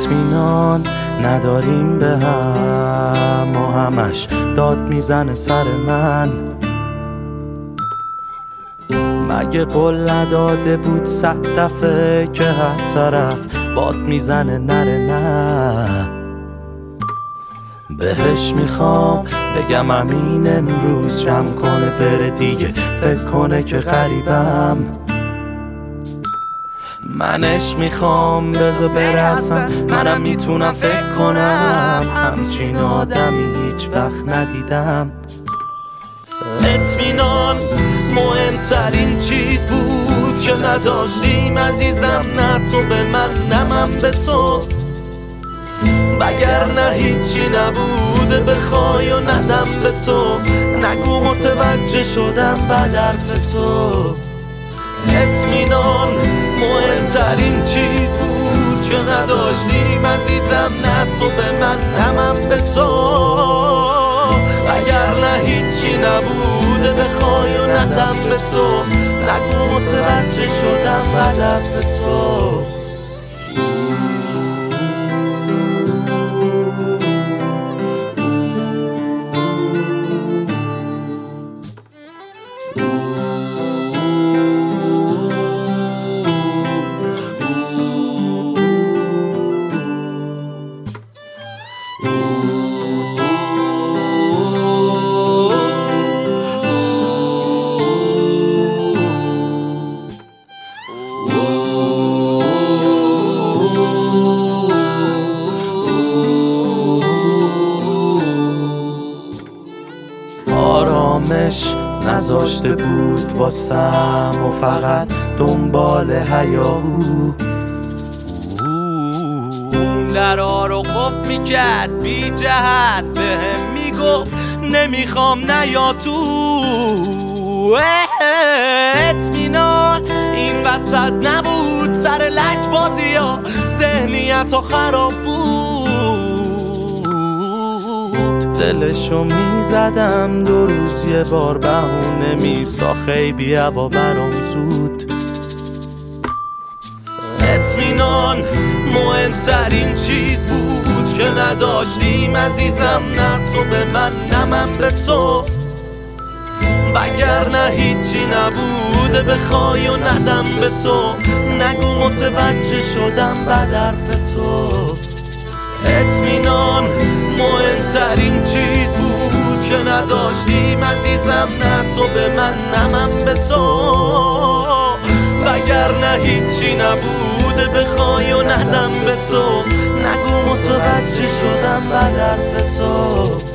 اطمینان نداریم به هم و همش داد میزنه سر من. مگه قول نداده بود 100 دفعه که هر طرف باد میزنه نره نه؟ بهش میخوام بگم امین امروز جمع کنه بره دیگه، فکر کنه که غریبم. منش میخوام بذار برسم، منم میتونم فکر کنم همچین آدمی هیچ وقت ندیدم. اطمینان مهمترین چیز بود که نداشتیم عزیزم، نه تو به من نه من به تو، وگرنه هیچی نبوده بخوای و ندم به تو. نگو متوجه شدم بعد حرف تو. اطمینان مهمترین چیز بود که نداشتیم عزیزم، نه تو به من نه من به تو، وگرنه هیچی نبوده بخوای و ندم به تو. نگو متوجه شدم بعد حرف تو. آرامش نذاشته بود واسم و فقط دنبال هیاهو درها رو قفل میکرد بی جهت، بهم میگفت نمیخوام نیا تو. اطمینان این وسط نبود، سر لج بازی ها ذهنیت ها خراب بود. دلشو میزدم 2 روز یه بار، بهونه میسا خیلی هوا برام زود. اطمینان مهمترین چیز بود که نداشتیم عزیزم، نه تو به من نه من به تو، وگرنه هیچی نبوده بخوای و ندم به تو. نگو متوجه شدم بعد حرف تو. اطمینان مهمترین چیز بود که نداشتیم عزیزم، نه تو به من نه من به تو، وگرنه هیچی نبوده بخوای و ندم به تو. نگو متوجه شدم بعد حرف تو.